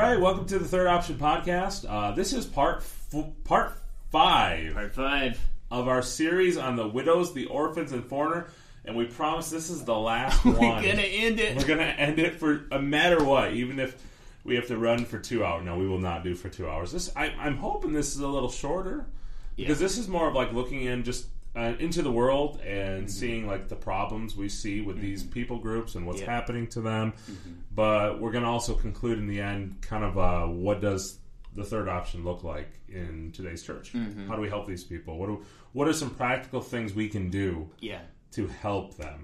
right, welcome to the Third Option Podcast. This is part five. Part 5 of our series on the widows, the orphans, and foreigner. And we promise this is the last one. We're going to end it. We're going to end it for a matter what, even if we have to run for 2 hours. No, we will not do for 2 hours. I'm hoping this is a little shorter because this is more of like looking in just into the world and seeing like the problems we see with these people groups and what's happening to them. But we're going to also conclude in the end kind of what does the third option look like in today's church? How do we help these people? What are some practical things we can do to help them?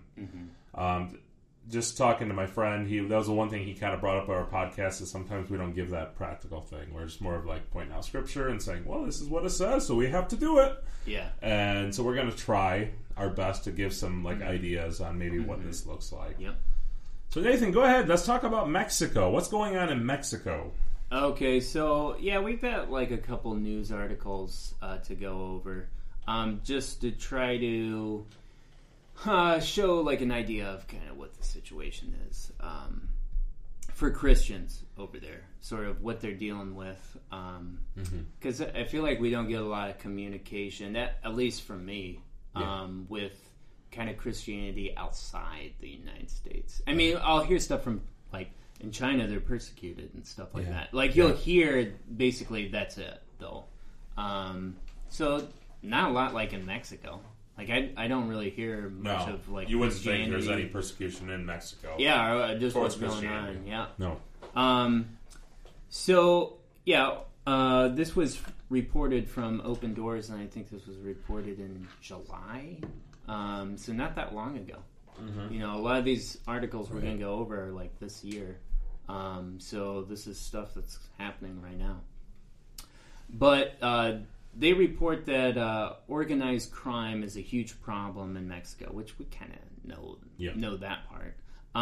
Just talking to my friend, that was the one thing he kind of brought up on our podcast is sometimes we don't give that practical thing. We're just more of like pointing out scripture and saying, well, this is what it says, so we have to do it. Yeah. And so we're going to try our best to give some like ideas on maybe what this looks like. Yep. So Nathan, go ahead. Let's talk about Mexico. What's going on in Mexico? Okay, so we've got like a couple news articles to go over just to try to show like an idea of kind of what the situation is for Christians over there, sort of what they're dealing with. Because I feel like we don't get a lot of communication, at least from me, with kind of Christianity outside the United States. I mean, I'll hear stuff from like in China, they're persecuted and stuff like that. Like you'll hear basically that's it though. So not a lot like in Mexico. Like I don't really hear much of like you wouldn't think there's any persecution in Mexico. Yeah, just what's going on. Yeah. No. So this was reported from Open Doors, and I think this was reported in July. So not that long ago. You know, a lot of these articles we're going to go over are like this year. So this is stuff that's happening right now. But they report that organized crime is a huge problem in Mexico, which we kind of know that part.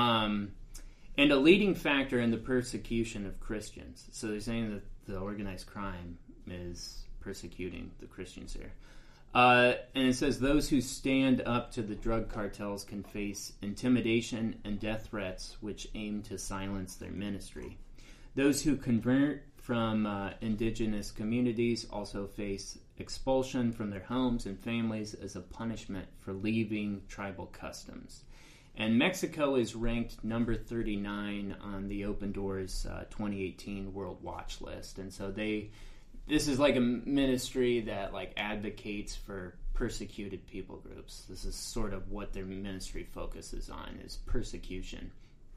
And a leading factor in the persecution of Christians. So they're saying that the organized crime is persecuting the Christians here. And it says those who stand up to the drug cartels can face intimidation and death threats which aim to silence their ministry. Those who convert from indigenous communities also face expulsion from their homes and families as a punishment for leaving tribal customs. And Mexico is ranked number 39 on the Open Doors 2018 World Watch List. And so this is like a ministry that like advocates for persecuted people groups. This is sort of what their ministry focuses on, is persecution.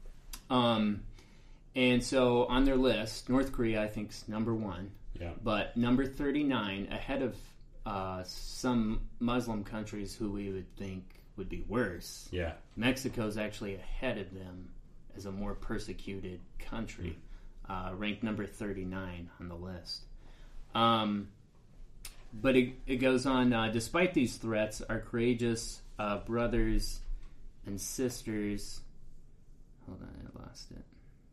And so on their list, North Korea, I think, is number 1. Yeah. But number 39, ahead of some Muslim countries who we would think would be worse. Yeah. Mexico's actually ahead of them as a more persecuted country, ranked number 39 on the list. But it goes on, despite these threats, our courageous brothers and sisters... Hold on, I lost it.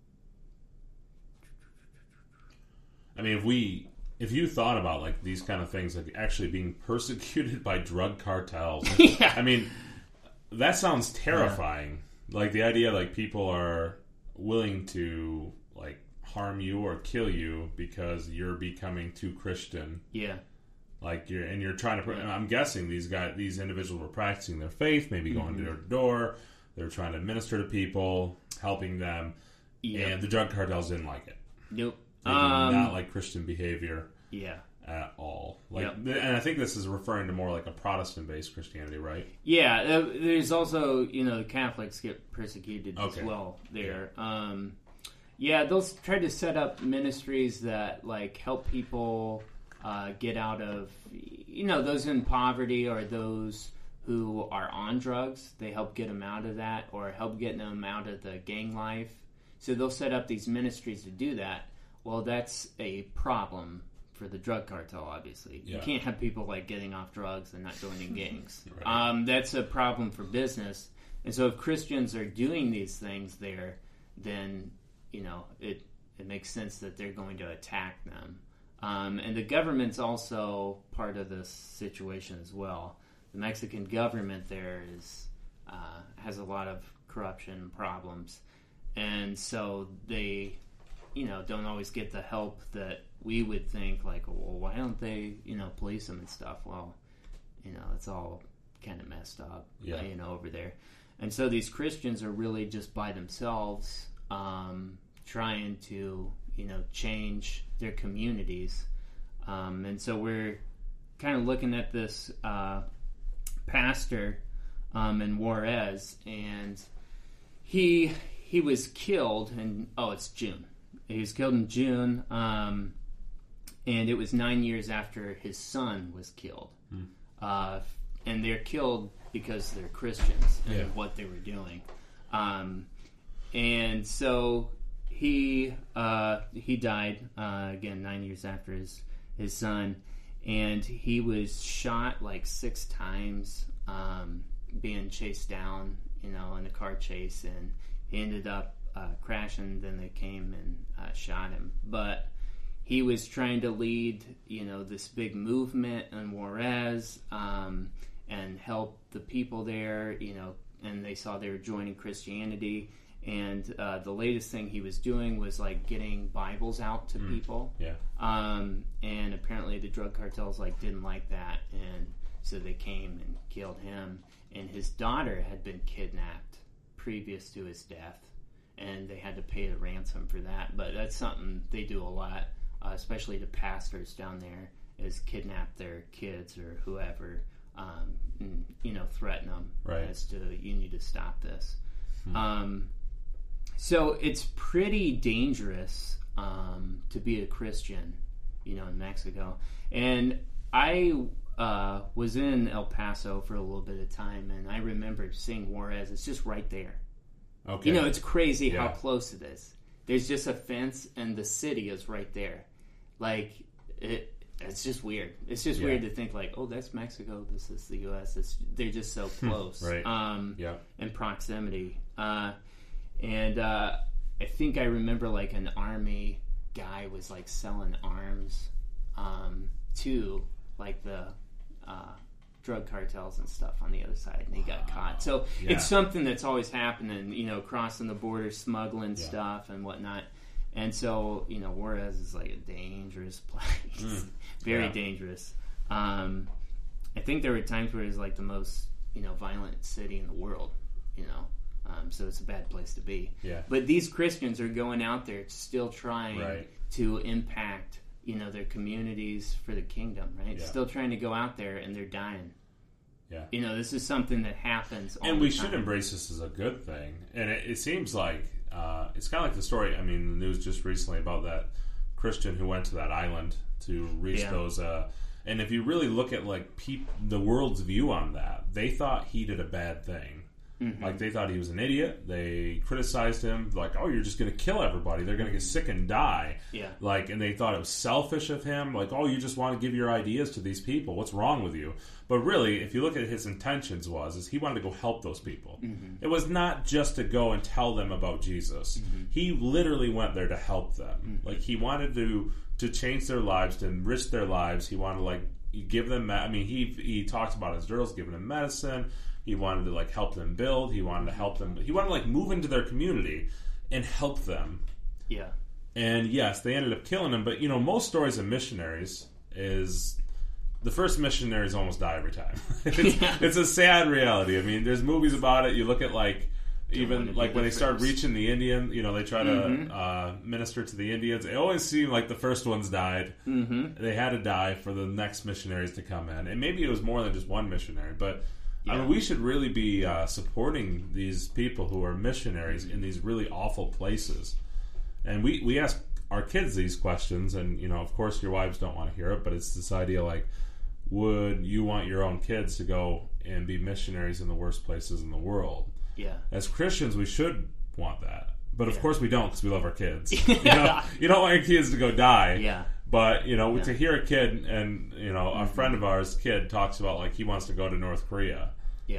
I mean, if you thought about like these kind of things, like actually being persecuted by drug cartels, I mean, that sounds terrifying. Yeah. Like the idea, like people are willing to like harm you or kill you because you're becoming too Christian. Yeah. Like you're trying to. I'm guessing these individuals were practicing their faith, maybe going door to door. They're trying to minister to people, helping them, and the drug cartels didn't like it. Nope. Not like Christian behavior at all. And I think this is referring to more like a Protestant-based Christianity, right? Yeah, there's also, Catholics get persecuted as well there. They'll try to set up ministries that like help people get out of, those in poverty or those who are on drugs. They help get them out of that or help get them out of the gang life. So they'll set up these ministries to do that. Well, that's a problem for the drug cartel, obviously. Yeah. You can't have people like getting off drugs and not joining gangs. Right. That's a problem for business. And so if Christians are doing these things there, then, it makes sense that they're going to attack them. And the government's also part of this situation as well. The Mexican government there has a lot of corruption problems. And so they don't always get the help that we would think, like, well, why don't they, police them and stuff? Well, it's all kind of messed up, over there. And so these Christians are really just by themselves, trying to, change their communities. And so we're kind of looking at this pastor in Juarez, and he was killed in, it's June. He was killed in June, and it was 9 years after his son was killed. And they're killed because they're Christians and what they were doing. And so he died, again, 9 years after his son, and he was shot like 6 times, being chased down, in a car chase, and he ended up crashing. Then they came and shot him. But he was trying to lead, this big movement in Juarez, and help the people there, and they saw they were joining Christianity. And the latest thing he was doing was like getting Bibles out to people. Yeah. And apparently the drug cartels didn't like that, and so they came and killed him. And his daughter had been kidnapped previous to his death, and they had to pay the ransom for that. But that's something they do a lot, especially the pastors down there, is kidnap their kids or whoever, and, threaten them as to, you need to stop this. So it's pretty dangerous to be a Christian, in Mexico. And I was in El Paso for a little bit of time, and I remember seeing Juarez. It's just right there. Okay. It's crazy how close it is. There's just a fence, and the city is right there. It's just weird. It's just weird to think that's Mexico. This is the U.S. They're just so close. In proximity. And I think I remember an army guy was selling arms to the drug cartels and stuff on the other side, and he got caught. So it's something that's always happening, crossing the border, smuggling stuff and whatnot. And so, Juarez is a dangerous place. Very dangerous. I think there were times where it was the most, violent city in the world, so it's a bad place to be. Yeah. But these Christians are going out there still trying to impact, their communities for the kingdom, right? Yeah. Still trying to go out there, and they're dying. Yeah. This is something that happens all the time. And we should embrace this as a good thing. And it seems like it's kind of like the story, the news just recently about that Christian who went to that island to reach those... and if you really look at the world's view on that, they thought he did a bad thing. Mm-hmm. They thought he was an idiot. They criticized him, you're just going to kill everybody. They're going to get sick and die. Yeah. And they thought it was selfish of him. You just want to give your ideas to these people. What's wrong with you? But really, if you look at his intentions is he wanted to go help those people. Mm-hmm. It was not just to go and tell them about Jesus. Mm-hmm. He literally went there to help them. Mm-hmm. He wanted to change their lives, to enrich their lives. He wanted to give them, he talks about his girls, giving them medicine. He wanted to help them build. He wanted to help them. He wanted to move into their community and help them. Yeah. And yes, they ended up killing him. But most stories of missionaries is the first missionaries almost die every time. It's a sad reality. There's movies about it. You look at even when they start reaching the Indian, they try to minister to the Indians. It always seemed like the first ones died. Mm-hmm. They had to die for the next missionaries to come in, and maybe it was more than just one missionary, but. Yeah. We should really be supporting these people who are missionaries in these really awful places. And we ask our kids these questions, and, of course your wives don't want to hear it, but it's this idea would you want your own kids to go and be missionaries in the worst places in the world? Yeah. As Christians, we should want that. But of course we don't, because we love our kids. You don't want your kids to go die. Yeah. But, to hear a kid, and, a friend of ours' kid talks about, he wants to go to North Korea. Yeah.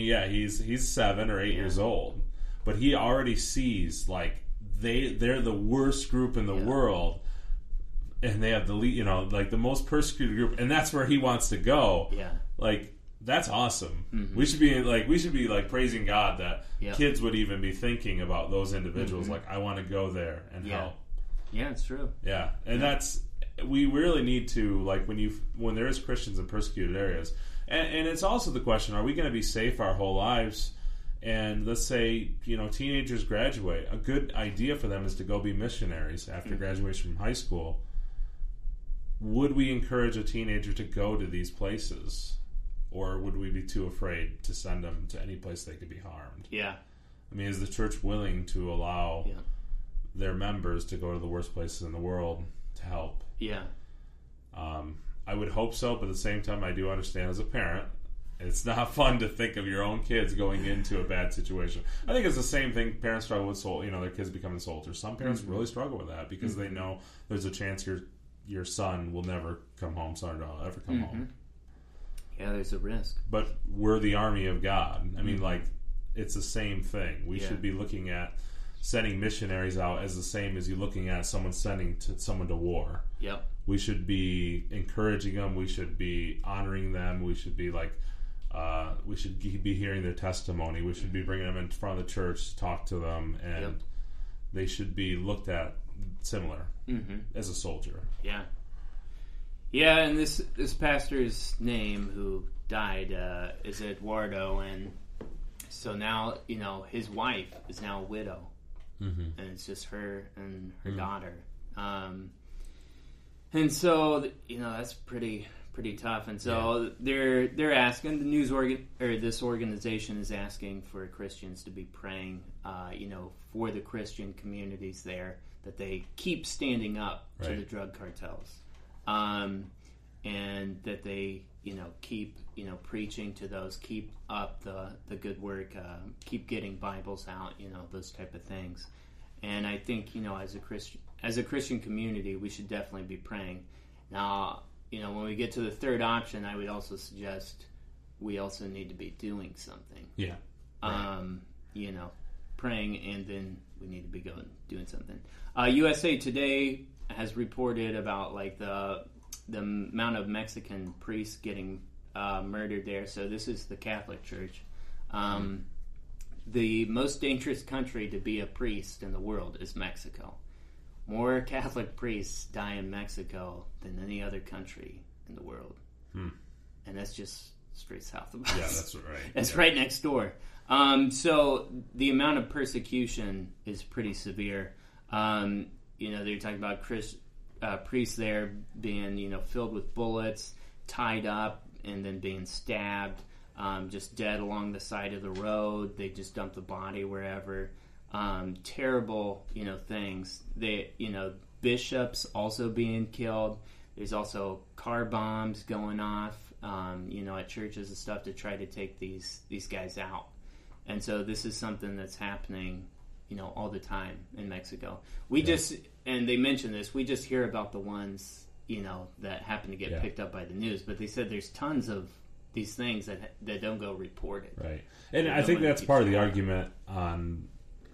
He's 7 or 8 years old. But he already sees, they're the worst group in the world. And they have the most persecuted group. And that's where he wants to go. Yeah. That's awesome. Mm-hmm. We should be praising God that kids would even be thinking about those individuals. Mm-hmm. I want to go there and help. Yeah, it's true. Yeah, and we really need to, like, when there is Christians in persecuted areas, and it's also the question: are we going to be safe our whole lives? And let's say, teenagers graduate. A good idea for them is to go be missionaries after graduation from high school. Would we encourage a teenager to go to these places? Or would we be too afraid to send them to any place they could be harmed? Yeah. I mean, is the church willing to allow their members to go to the worst places in the world to help? Yeah. I would hope so, but at the same time, I do understand as a parent, it's not fun to think of your own kids going into a bad situation. I think it's the same thing parents struggle with, their kids becoming soldiers. Some parents really struggle with that because they know there's a chance your son will never come home, son or daughter will ever come home. Yeah, there's a risk. But we're the army of God. I mean, it's the same thing. We should be looking at sending missionaries out as the same as you looking at someone sending someone to war. Yep. We should be encouraging them. We should be honoring them. We should be we should be hearing their testimony. We should be bringing them in front of the church to talk to them, and they should be looked at similar as a soldier. Yeah. Yeah, and this pastor's name who died is Eduardo, and so now, his wife is now a widow, and it's just her and her daughter. And so, that's pretty tough. And so they're asking, this organization is asking for Christians to be praying, for the Christian communities there, that they keep standing up to the drug cartels. And that they, keep, preaching to those, keep up the good work, keep getting Bibles out, those type of things. And I think, as a Christian community, we should definitely be praying. Now, when we get to the third option, I would also suggest we also need to be doing something. Yeah. Right. Praying, and then we need to be doing something. USA Today has reported about the amount of Mexican priests getting murdered there. So this is the Catholic Church. The most dangerous country to be a priest in the world is Mexico. More Catholic priests die in Mexico than any other country in the world. And that's just straight south of us. Yeah, that's right. That's right next door. So the amount of persecution is pretty severe. They're talking about priests there being, filled with bullets, tied up, and then being stabbed, just dead along the side of the road. They just dump the body wherever. Terrible, things. Bishops also being killed. There's also car bombs going off, at churches and stuff to try to take these guys out. And so this is something that's happening, all the time in Mexico. And they mentioned this, we just hear about the ones, that happen to get picked up by the news, but they said there's tons of these things that don't go reported. Right. And I think that's part of the argument on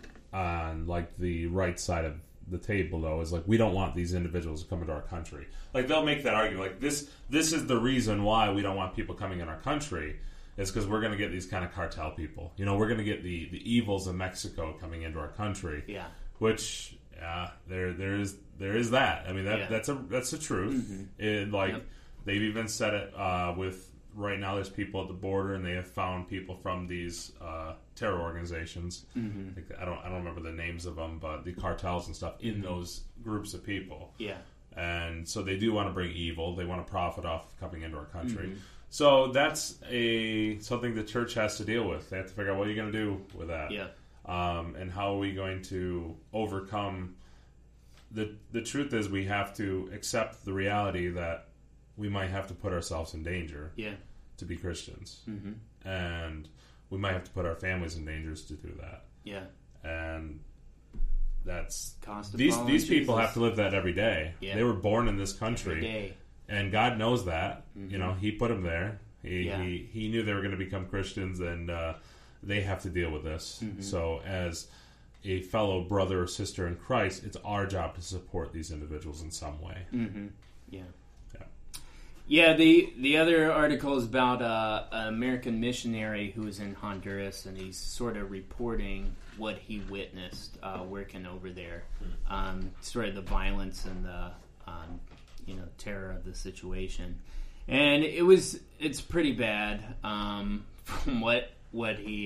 the right side of the table, though, is we don't want these individuals to come into our country. They'll make that argument, this is the reason why we don't want people coming in our country. It's because we're going to get these kind of cartel people. We're going to get the evils of Mexico coming into our country. Yeah. Which there is that. I mean that's the truth. They've even said it with right now. There's people at the border, and they have found people from these terror organizations. I don't remember the names of them, but the cartels and stuff in those groups of people. Yeah. And so they do want to bring evil. They want to profit off coming into our country. So that's something the church has to deal with. They have to figure out what you're going to do with that. Yeah. And how are we going to overcome the truth is we have to accept the reality that we might have to put ourselves in danger to be Christians. And we might have to put our families in danger to do that. Yeah. And that's these people have to live that every day. Yeah. They were born in this country. Every day. And God knows that. He put them there. He knew they were going to become Christians, and they have to deal with this. So as a fellow brother or sister in Christ, it's our job to support these individuals in some way. Yeah, the other article is about an American missionary who was in Honduras, and he's sort of reporting what he witnessed working over there, sort of the violence and the terror of the situation, and it's pretty bad from what he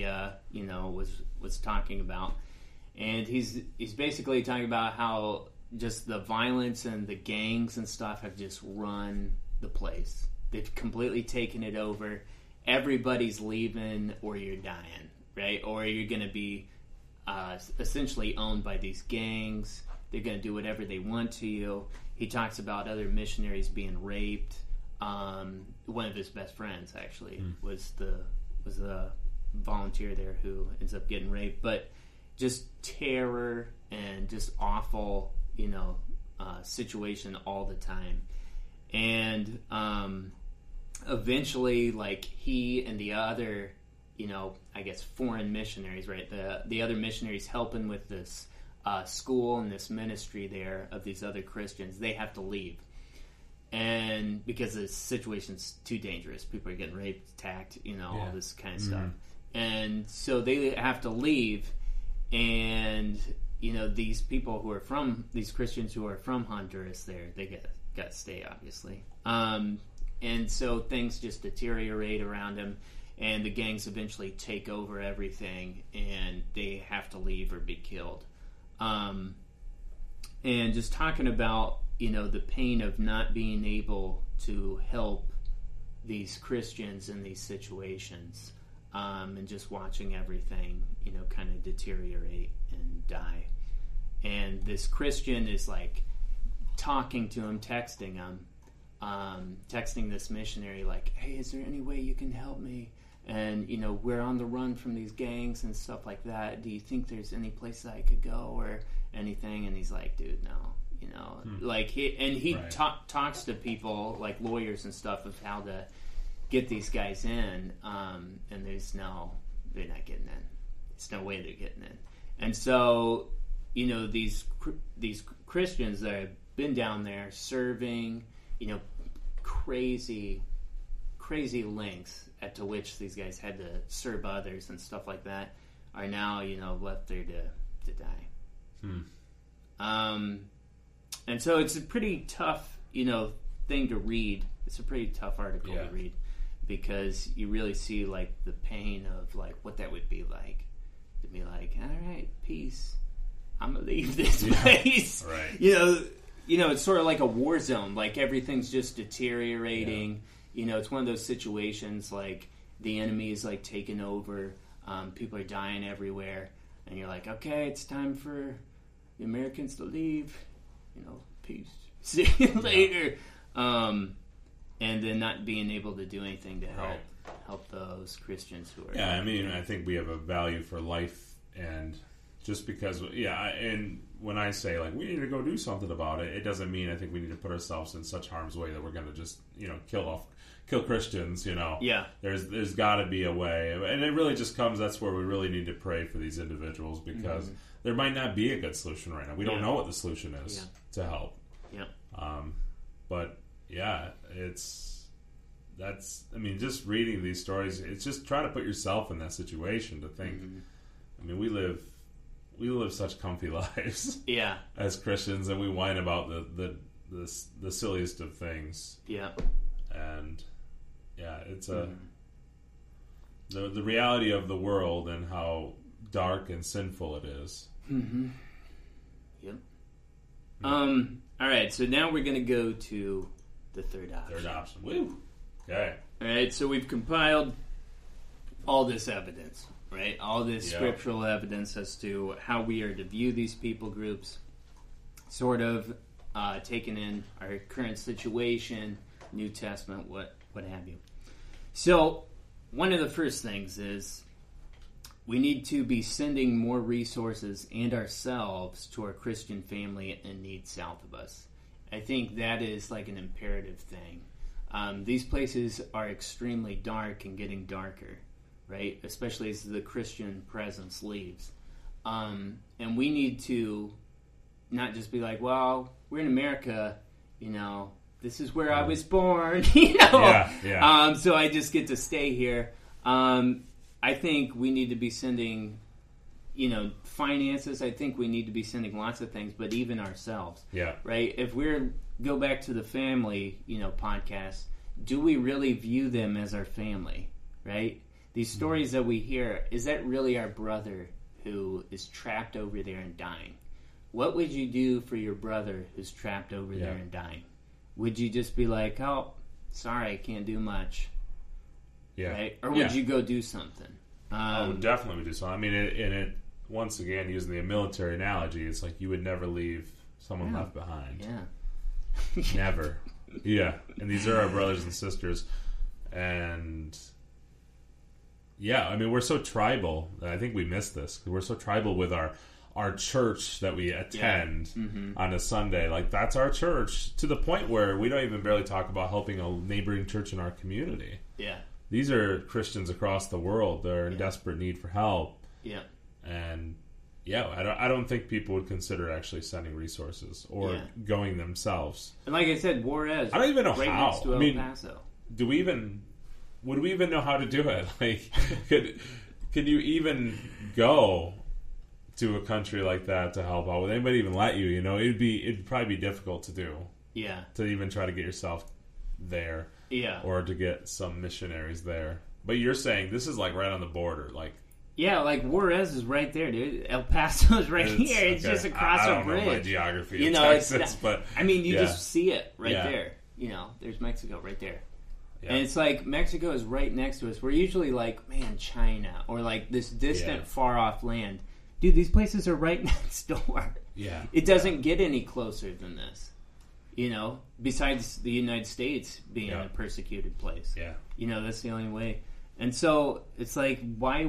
was talking about, and he's basically talking about how just the violence and the gangs and stuff have just run the place. They've completely taken it over. Everybody's leaving, or you're dying, right? Or you're going to be essentially owned by these gangs. They're going to do whatever they want to you. He talks about other missionaries being raped. One of his best friends actually was the volunteer there who ends up getting raped. But just terror and just awful, situation all the time. And eventually, like, he and the other, I guess foreign missionaries, right? The other missionaries helping with this school and this ministry there of these other Christians, they have to leave. And because the situation's too dangerous, people are getting raped, attacked, all this kind of stuff. And so they have to leave, and these people who are from these Christians who are from Honduras, they got to stay, obviously. And so things just deteriorate around him, and the gangs eventually take over everything, and they have to leave or be killed. And just talking about the pain of not being able to help these Christians in these situations, and just watching everything kind of deteriorate and die. And this Christian is like talking to him, texting him, texting this missionary like, hey, is there any way you can help me? And we're on the run from these gangs and stuff like that. Do you think there's any place that I could go or anything? And he's like, dude, no. Like he right. talks to people like lawyers and stuff of how to get these guys in, and they're not getting in. There's no way they're getting in. And so these Christians that have been down there serving, crazy lengths at to which these guys had to serve others and stuff like that, are now left there to die. And so it's a pretty tough thing to read. It's a pretty tough article to read, because you really see like the pain of like what that would be like to be like, all right, peace, I'm gonna leave this place. Right. It's sort of like a war zone. Like everything's just deteriorating. It's one of those situations like the enemy is like taking over. People are dying everywhere, and you're like, okay, it's time for the Americans to leave. Peace. See you later. And then not being able to do anything to help those Christians who are. Yeah, I mean, I think we have a value for life, and just because, and when I say like we need to go do something about it, it doesn't mean I think we need to put ourselves in such harm's way that we're going to just kill Christians. Yeah. There's got to be a way, and it really just comes. That's where we really need to pray for these individuals, because there might not be a good solution right now. We don't know what the solution is to help. Yeah. But yeah, just reading these stories, it's just try to put yourself in that situation to think. I mean, we live such comfy lives, as Christians, and we whine about the silliest of things, and it's the reality of the world and how dark and sinful it is. Yep. All right, so now we're going to go to the third option. Woo. Okay. All right, so we've compiled all this evidence, right? All this scriptural evidence as to how we are to view these people groups, sort of taking in our current situation, New Testament, what have you. So, one of the first things is we need to be sending more resources and ourselves to our Christian family in need south of us. I think that is like an imperative thing. These places are extremely dark and getting darker, right? Especially as the Christian presence leaves. And we need to not just be like, well, we're in America, this is where I was born, you know. Yeah. So I just get to stay here. I think we need to be sending, you know, finances. I think we need to be sending lots of things, but even ourselves. Yeah. Right? If we're, go back to the family, you know, podcast, do we really view them as our family? Right? These stories that we hear, is that really our brother who is trapped over there and dying? What would you do for your brother who's trapped over there and dying? Would you just be like, oh, sorry, I can't do much? Yeah. Right? Or would you go do something? Definitely would do something. I mean, it once again, using the military analogy, it's like you would never leave someone left behind. Yeah. Never. Yeah. And these are our brothers and sisters. And yeah, I mean, we're so tribal. I think we miss this. We're so tribal with our church that we attend on a Sunday. Like, that's our church, to the point where we don't even barely talk about helping a neighboring church in our community. Yeah. These are Christians across the world. They're in desperate need for help. Yeah. And I don't think people would consider actually sending resources or going themselves. And like I said, Juarez, I don't even know right how. next to El Paso. Would we even know how to do it? Like, could you even go to a country like that to help out? Would anybody even let you? You know, it'd probably be difficult to do. Yeah. To even try to get yourself there. Yeah. Or to get some missionaries there. But you're saying this is like right on the border, like. Yeah, like Juarez is right there, dude. El Paso is right here. It's just across a bridge. I don't know my geography you of know, Texas, but I mean, you just see it right there. You know, there's Mexico right there. Yeah. And it's like Mexico is right next to us. We're usually like, man, China or like this distant, far off land. Dude, these places are right next door. Yeah. It doesn't get any closer than this. You know, besides the United States being a persecuted place. Yeah. You know, that's the only way. And so it's like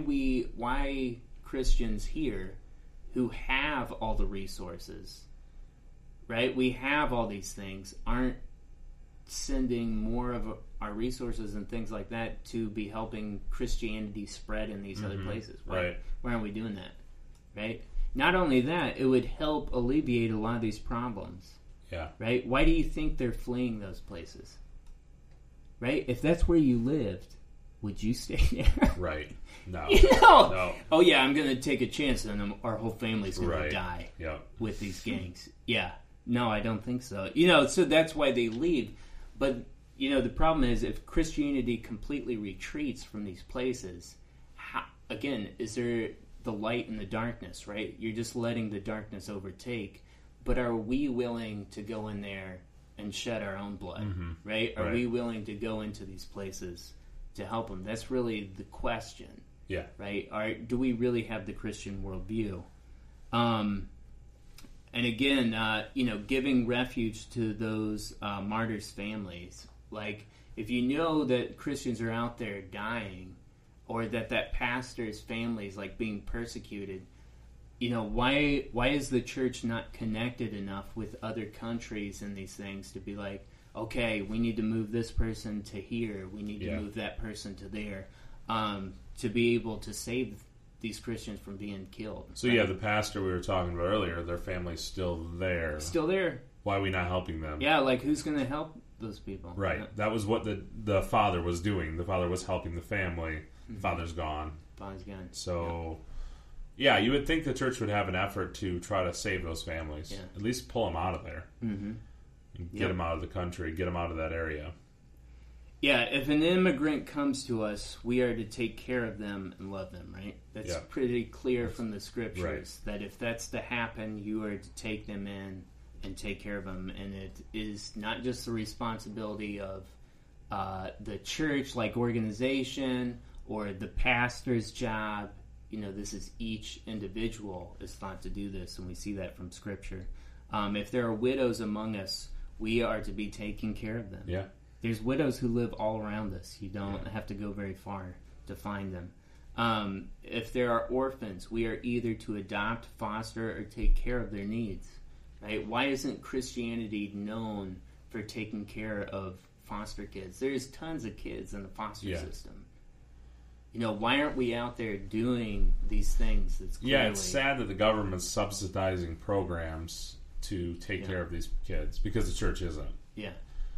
why Christians here who have all the resources, right? We have all these things, aren't sending more of our resources and things like that to be helping Christianity spread in these other places. Why aren't we doing that? Right? Not only that, it would help alleviate a lot of these problems. Yeah. Right? Why do you think they're fleeing those places? Right? If that's where you lived, would you stay there? Right. No. No. Oh, yeah, I'm going to take a chance and our whole family's going to die with these gangs. Yeah. No, I don't think so. You know, so that's why they leave. But, you know, the problem is if Christianity completely retreats from these places, again, is there the light and the darkness, right? You're just letting the darkness overtake. But are we willing to go in there and shed our own blood, right? Are we willing to go into these places to help them? That's really the question. Yeah. Right? Do we really have the Christian worldview? And again, you know, giving refuge to those martyrs' families. Like, if you know that Christians are out there dying, or that pastor's family is like being persecuted, you know, why is the church not connected enough with other countries and these things to be like, okay, we need to move this person to here, we need to move that person to there, to be able to save these Christians from being killed. So the pastor we were talking about earlier, their family's still there. Still there. Why are we not helping them? Yeah, like who's going to help those people? Right. Yeah. That was what the father was doing. The father was helping the family. The father's gone. Father's gone. So, yeah, you would think the church would have an effort to try to save those families. Yeah. At least pull them out of there. Mm-hmm. Get them out of the country. Get them out of that area. Yeah, if an immigrant comes to us, we are to take care of them and love them, right? That's pretty clear from the scriptures, that if that's to happen, you are to take them in and take care of them. And it is not just the responsibility of the church, like organization, or the pastor's job. You know, this is each individual is thought to do this, and we see that from scripture. If there are widows among us, we are to be taking care of them. Yeah. There's widows who live all around us. You don't have to go very far to find them. If there are orphans, we are either to adopt, foster, or take care of their needs. Right? Why isn't Christianity known for taking care of foster kids? There's tons of kids in the foster system. You know, why aren't we out there doing these things? That's clearly... it's sad that the government's subsidizing programs to take care of these kids because the church isn't. Yeah.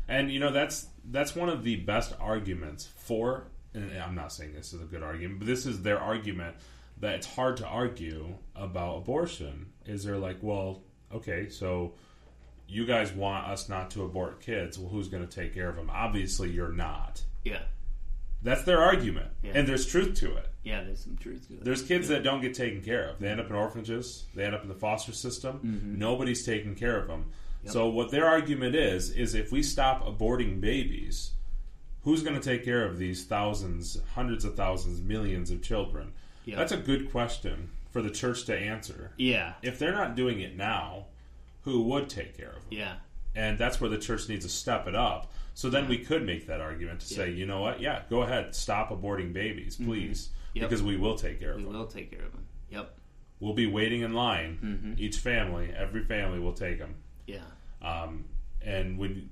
And that's one of the best arguments for, and I'm not saying this is a good argument, but this is their argument that it's hard to argue about abortion. Is they're like, well, okay, so you guys want us not to abort kids. Well, who's going to take care of them? Obviously, you're not. Yeah. That's their argument. Yeah. And there's truth to it. Yeah, there's some truth to it. There's kids that don't get taken care of. They end up in orphanages. They end up in the foster system. Nobody's taking care of them. Yep. So what their argument is if we stop aborting babies, who's going to take care of these thousands, hundreds of thousands, millions of children? Yep. That's a good question for the church to answer. Yeah. If they're not doing it now, who would take care of them? Yeah. And that's where the church needs to step it up. So then we could make that argument to say, you know what? Yeah, go ahead. Stop aborting babies, please. Yep. Because we will take care of them. We will take care of them. Yep. We'll be waiting in line. Each family, every family will take them. Yeah. And when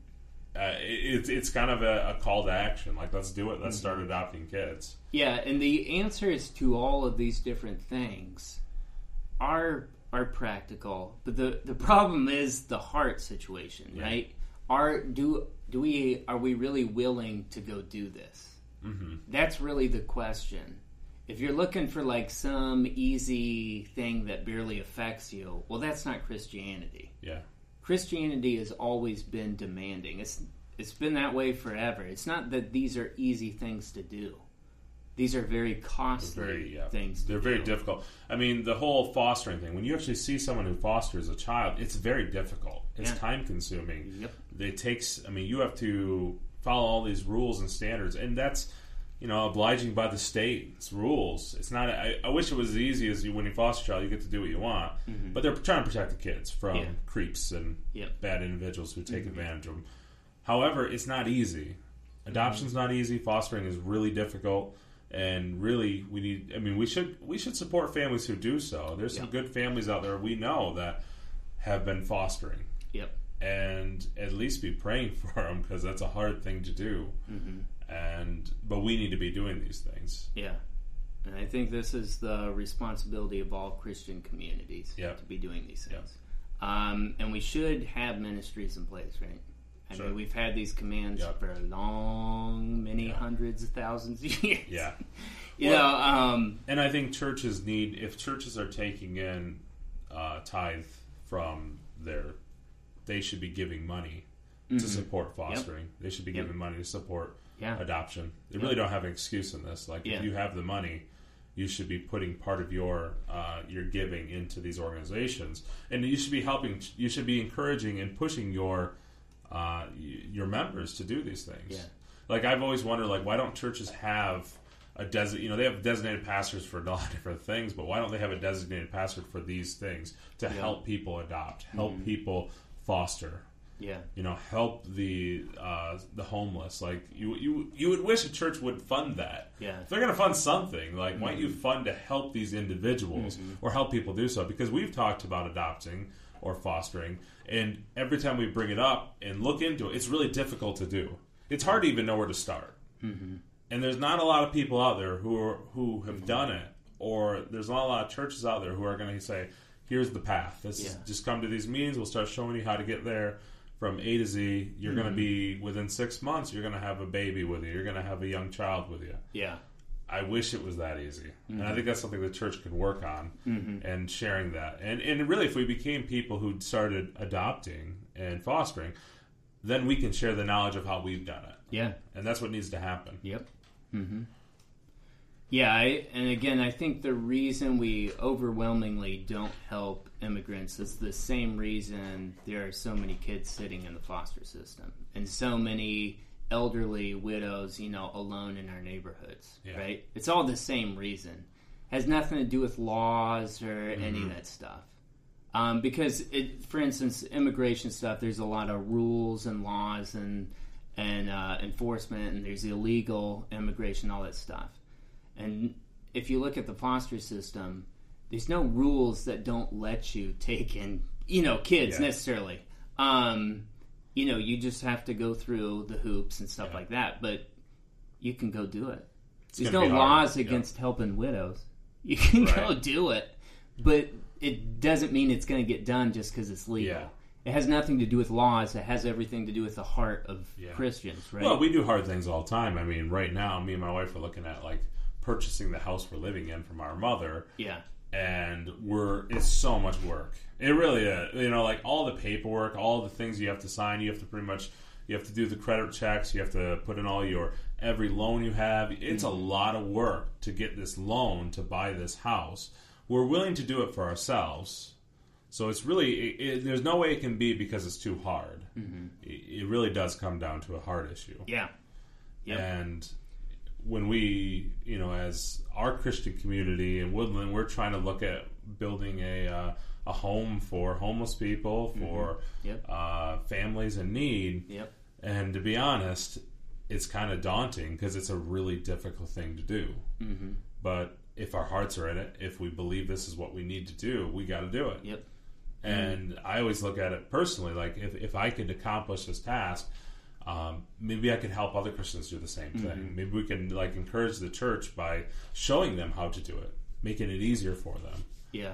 it's kind of a call to action. Like, let's do it. Let's start adopting kids. Yeah, and the answers to all of these different things are practical, but the problem is the heart situation, right? Are we really willing to go do this? That's really the question. If you're looking for like some easy thing that barely affects you, well, that's not Christianity. Yeah. Christianity has always been demanding. It's been that way forever. It's not that these are easy things to do. These are very costly things to do. They're very difficult. I mean, the whole fostering thing, when you actually see someone who fosters a child, it's very difficult. It's time-consuming. Yep. You have to follow all these rules and standards, and that's, obliging by the state's rules. It's not. I wish it was as easy as when you foster a child, you get to do what you want. But they're trying to protect the kids from creeps and bad individuals who take advantage of them. However, it's not easy. Adoption's not easy. Fostering is really difficult. And really, we should support families who do so. There's some good families out there we know that have been fostering. Yep. And at least be praying for them, because that's a hard thing to do. But we need to be doing these things. Yeah. And I think this is the responsibility of all Christian communities to be doing these things. And we should have ministries in place, right? I mean, we've had these commands for many hundreds of thousands of years. Yeah. And I think churches if churches are taking in tithe from they should be giving money to support fostering. Yep. They should be giving money to support adoption. They really don't have an excuse in this. Like, if you have the money, you should be putting part of your giving into these organizations. And you should be encouraging and pushing your members to do these things. Yeah. Like, I've always wondered, like, why don't churches have they have designated pastors for a lot of different things, but why don't they have a designated pastor for these things to help people adopt, help people foster? Yeah. Help the homeless. Like, you would wish a church would fund that. Yeah. If they're going to fund something, like, why don't you fund to help these individuals or help people do so? Because we've talked about adopting or fostering, and every time we bring it up and look into it, it's really difficult to do. It's hard to even know where to start. And there's not a lot of people out there who have done it, or there's not a lot of churches out there who are going to say, here's the path. Just come to these meetings. We'll start showing you how to get there from A to Z. You're going to be, within 6 months, you're going to have a baby with you. You're going to have a young child with you. Yeah. I wish it was that easy. And I think that's something the church could work on, and sharing that. And really, if we became people who started adopting and fostering, then we can share the knowledge of how we've done it. Yeah. And that's what needs to happen. Yep. Yeah, and again, I think the reason we overwhelmingly don't help immigrants is the same reason there are so many kids sitting in the foster system and so many elderly widows, alone in our neighborhoods, right? It's all the same reason. Has nothing to do with laws or any of that stuff. Because, for instance, immigration stuff, there's a lot of rules and laws and enforcement, and there's illegal immigration, all that stuff. And if you look at the foster system, there's no rules that don't let you take in, kids necessarily. You just have to go through the hoops and stuff like that, but you can go do it. There's no laws against helping widows. You can go do it, but it doesn't mean it's going to get done just because it's legal. it has nothing to do with laws. It has everything to do with the heart of Christians, right? Well, we do hard things all the time. I mean, right now, me and my wife are looking at like purchasing the house we're living in from our mother. Yeah. And it's so much work. It really is. You know, like all the paperwork, all the things you have to sign, you have to do the credit checks, you have to put in all every loan you have. It's a lot of work to get this loan to buy this house. We're willing to do it for ourselves. So it's really, there's no way it can be because it's too hard. Mm-hmm. It really does come down to a heart issue. Yeah. Yep. And when we, as our Christian community in Woodland, we're trying to look at building a home for homeless people, for families in need. Yep. And to be honest, it's kind of daunting because it's a really difficult thing to do. Mm-hmm. But if our hearts are in it, if we believe this is what we need to do, we got to do it. Yep. And I always look at it personally, like if I could accomplish this task, maybe I could help other Christians do the same thing. Maybe we can like encourage the church by showing them how to do it, making it easier for them. Yeah.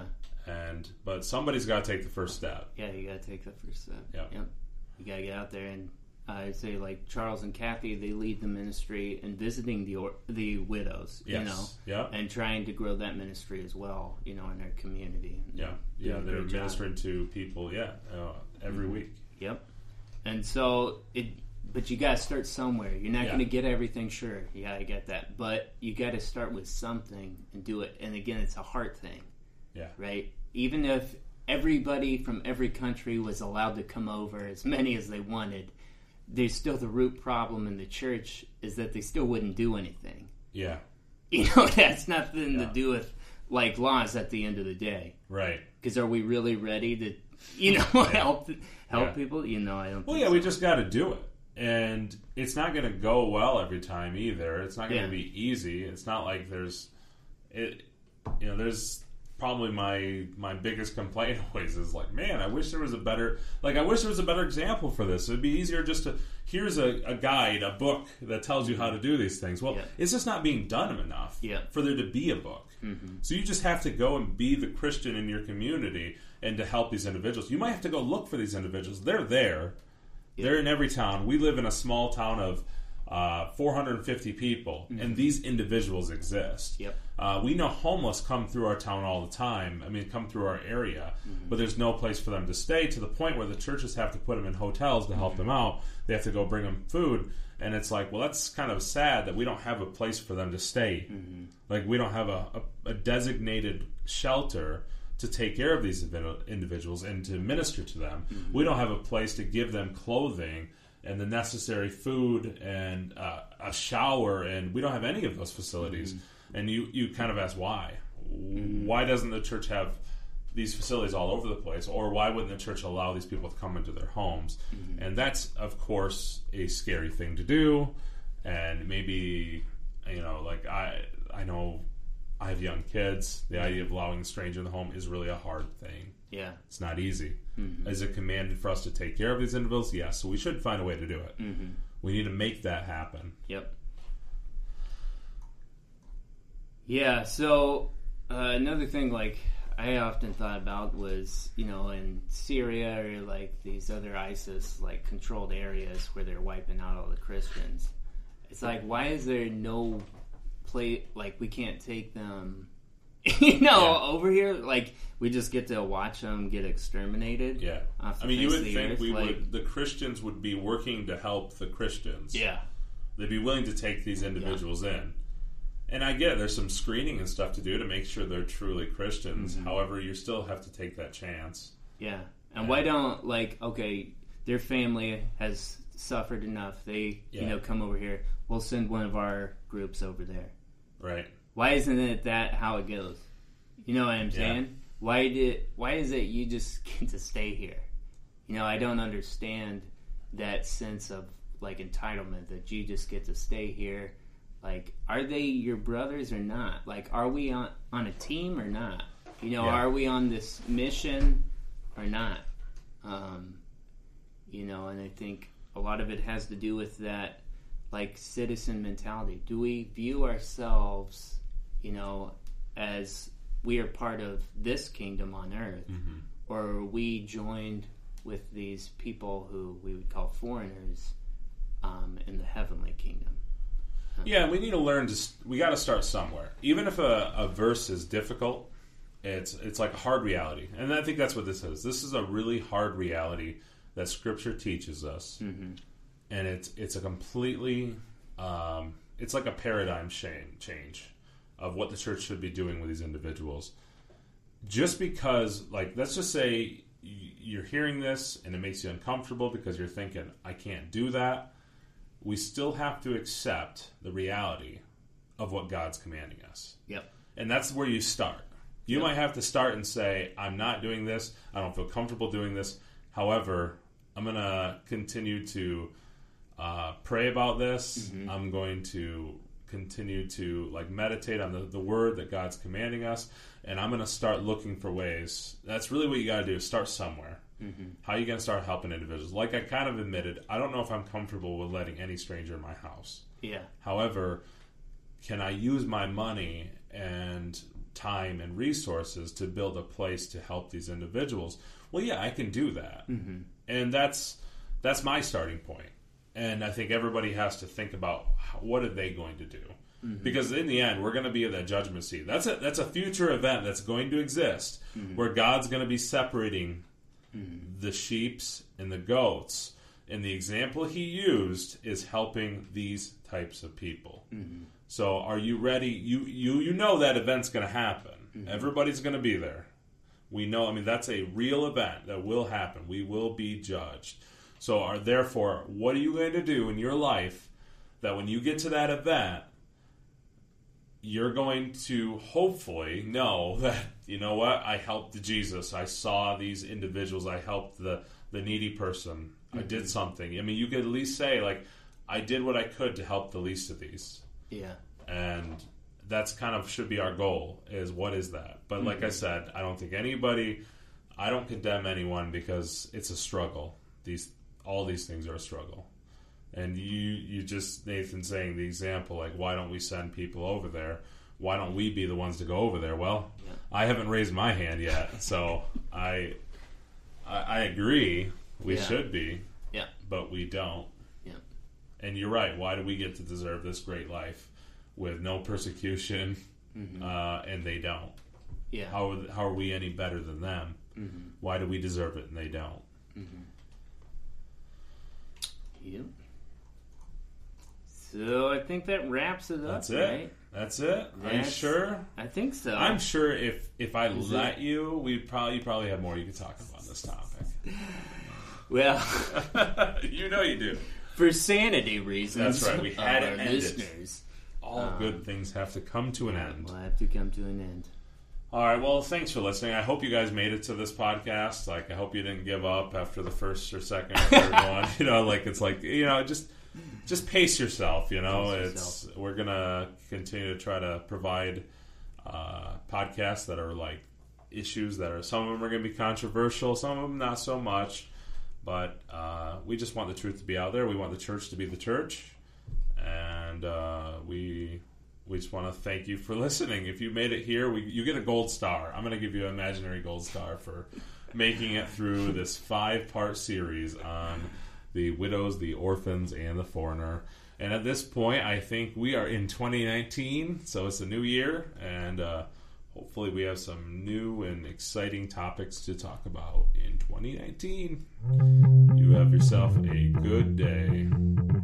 But somebody's got to take the first step. Yeah, you got to take the first step. Yep. You got to get out there, and I'd say like Charles and Kathy, they lead the ministry in visiting the widows, and trying to grow that ministry as well, in our community. They're ministering to people, every week. Yep. And so but you got to start somewhere. You're not going to get everything, sure. You got to get that, but you got to start with something and do it. And again, it's a heart thing. Yeah. Right? Even if everybody from every country was allowed to come over, as many as they wanted, there's still the root problem in the church is that they still wouldn't do anything. Yeah. That's nothing to do with like laws at the end of the day. Right. Because are we really ready to, help people? I don't think so. We just got to do it. And it's not going to go well every time either. It's not going to be easy. It's not like there's probably my biggest complaint always is like, man, I wish there was a better example for this. It'd be easier just to, here's a guide, a book that tells you how to do these things. Well, it's just not being done enough for there to be a book. Mm-hmm. So you just have to go and be the Christian in your community and to help these individuals. You might have to go look for these individuals. They're there. Yeah. They're in every town. We live in a small town of 450 people, and these individuals exist. Yep. We know homeless come through our town all the time. I mean, come through our area, but there's no place for them to stay, to the point where the churches have to put them in hotels to help them out. They have to go bring them food, and it's like, well, that's kind of sad that we don't have a place for them to stay. Mm-hmm. Like, we don't have a designated shelter to take care of these individuals and to minister to them. Mm-hmm. We don't have a place to give them clothing and the necessary food and a shower, and we don't have any of those facilities. Mm-hmm. And you kind of ask why. Mm-hmm. Why doesn't the church have these facilities all over the place? Or why wouldn't the church allow these people to come into their homes? Mm-hmm. And that's, of course, a scary thing to do. And maybe, like I know I have young kids. The idea of allowing a stranger in the home is really a hard thing. Yeah. It's not easy. Mm-hmm. Is it commanded for us to take care of these individuals? Yes. So we should find a way to do it. Mm-hmm. We need to make that happen. Yep. Yeah, so another thing like I often thought about was, in Syria or like these other ISIS like controlled areas where they're wiping out all the Christians. It's like, why is there no play, like we can't take them over here, like we just get to watch them get exterminated. Yeah, I mean, you would think the Christians would be working to help the Christians. Yeah, they'd be willing to take these individuals in. And I get it, there's some screening and stuff to do to make sure they're truly Christians. Mm-hmm. However, you still have to take that chance. Yeah, and why don't their family has suffered enough? They come over here. We'll send one of our groups over there. Right. Why isn't it that how it goes? You know what I'm saying? Yeah. Why is it you just get to stay here? I don't understand that sense of like entitlement that you just get to stay here. Like, are they your brothers or not? Like, are we on a team or not? Are we on this mission or not? And I think a lot of it has to do with that like citizen mentality. Do we view ourselves as we are part of this kingdom on earth, or are we joined with these people who we would call foreigners in the heavenly kingdom. Yeah, we need to learn we got to start somewhere. Even if a verse is difficult, it's like a hard reality. And I think that's what this is. This is a really hard reality that Scripture teaches us. Mm-hmm. And it's a completely, it's like a paradigm change of what the church should be doing with these individuals. Just because, like, let's just say you're hearing this and it makes you uncomfortable because you're thinking, I can't do that. We still have to accept the reality of what God's commanding us. Yep. And that's where you start. You might have to start and say, I'm not doing this. I don't feel comfortable doing this. However, I'm going to continue to pray about this. Mm-hmm. I'm going to continue to meditate on the word that God's commanding us. And I'm going to start looking for ways. That's really what you got to do. Start somewhere. Mm-hmm. How are you going to start helping individuals? Like I kind of admitted, I don't know if I'm comfortable with letting any stranger in my house. Yeah. However, can I use my money and time and resources to build a place to help these individuals? Well, yeah, I can do that. Mm-hmm. And that's my starting point. And I think everybody has to think about what are they going to do? Mm-hmm. Because in the end, we're going to be at that judgment seat. That's a future event that's going to exist, mm-hmm. where God's going to be separating mm-hmm. the sheeps and the goats. And the example he used is helping these types of people. Mm-hmm. So are you ready? You know that event's going to happen. Mm-hmm. Everybody's going to be there. We know, that's a real event that will happen. We will be judged. So therefore, what are you going to do in your life that when you get to that event, you're going to hopefully know that, you know what, I helped Jesus. I saw these individuals. I helped the needy person. Mm-hmm. I did something. You could at least say, I did what I could to help the least of these. Yeah. And that's kind of should be our goal, is what is that? But mm-hmm. like I said, I don't condemn anyone because it's a struggle. All these things are a struggle. And you just, Nathan, saying the example, why don't we send people over there? Why don't we be the ones to go over there? Well, yeah. I haven't raised my hand yet, so I agree we should be, but we don't. Yeah. And you're right. Why do we get to deserve this great life with no persecution, mm-hmm. And they don't? Yeah. How are we any better than them? Mm-hmm. Why do we deserve it and they don't? Mm-hmm. Yep. So I think that wraps it up. That's it. Right? That's it. Are you sure? I think so. I'm sure if I let you, you probably have more you could talk about this topic. Well, you know you do. For sanity reasons. That's right. We had to end listeners. All good things have to come to an end. Will have to come to an end. All right. Well, thanks for listening. I hope you guys made it to this podcast. I hope you didn't give up after the first or second or third one. Just pace yourself. We're gonna continue to try to provide podcasts that are issues that are, some of them are going to be controversial, some of them not so much. But we just want the truth to be out there. We want the church to be the church, and we just want to thank you for listening. If you made it here, you get a gold star. I'm going to give you an imaginary gold star for making it through this 5-part series on the widows, the orphans, and the foreigner. And at this point, I think we are in 2019, so it's a new year, and hopefully we have some new and exciting topics to talk about in 2019. You have yourself a good day.